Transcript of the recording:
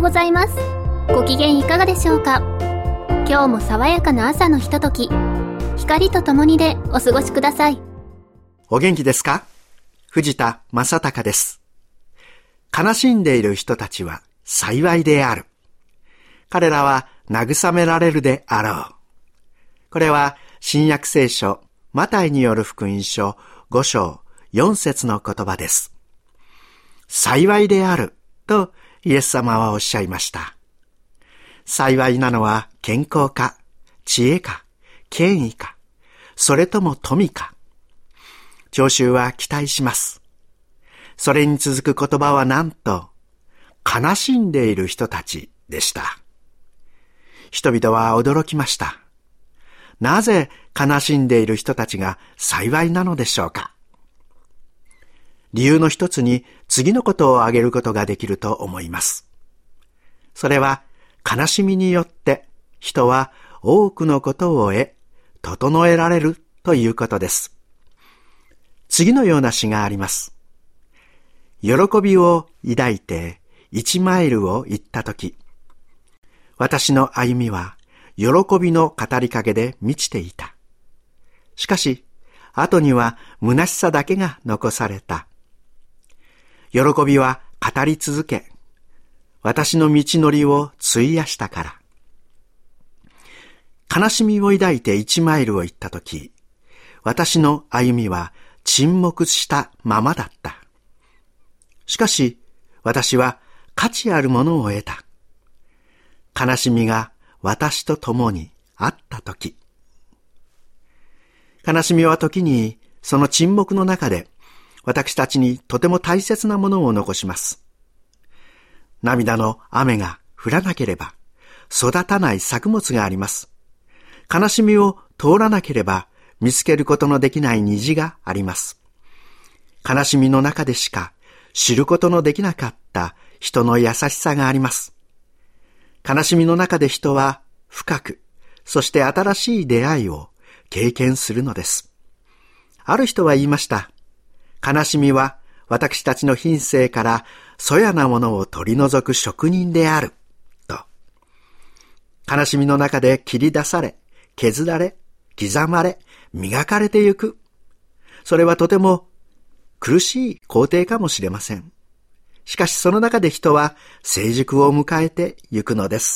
ございます。ご機嫌いかがでしょうか。今日も爽やかな朝のひととき、光とともにでお過ごしください。 お元気ですか？藤田正孝です。悲しんでいる人たちは幸いである。彼らは慰められるであろう。これは新約聖書マタイによる福音書5章4節の言葉です。幸いであるとイエス様はおっしゃいました。幸いなのは健康か、知恵か、権威か、それとも富か。聴衆は期待します。それに続く言葉はなんと、悲しんでいる人たちでした。人々は驚きました。なぜ悲しんでいる人たちが幸いなのでしょうか。理由の一つに次のことを挙げることができると思います。それは悲しみによって人は多くのことを得、整えられるということです。次のような詩があります。喜びを抱いて1マイルを行ったとき、私の歩みは喜びの語りかけで満ちていた。しかし、後には虚しさだけが残された。喜びは語り続け、私の道のりを費やしたから。悲しみを抱いて1マイルを行ったとき、私の歩みは沈黙したままだった。しかし、私は価値あるものを得た。悲しみが私と共にあったとき。悲しみは時にその沈黙の中で私たちにとても大切なものを残します。涙の雨が降らなければ育たない作物があります。悲しみを通らなければ見つけることのできない虹があります。悲しみの中でしか知ることのできなかった人の優しさがあります。悲しみの中で人は深く、そして新しい出会いを経験するのです。ある人は言いました。悲しみは私たちの品性から粗野なものを取り除く職人である、と。悲しみの中で切り出され、削られ、刻まれ、磨かれてゆく。それはとても苦しい工程かもしれません。しかしその中で人は成熟を迎えてゆくのです。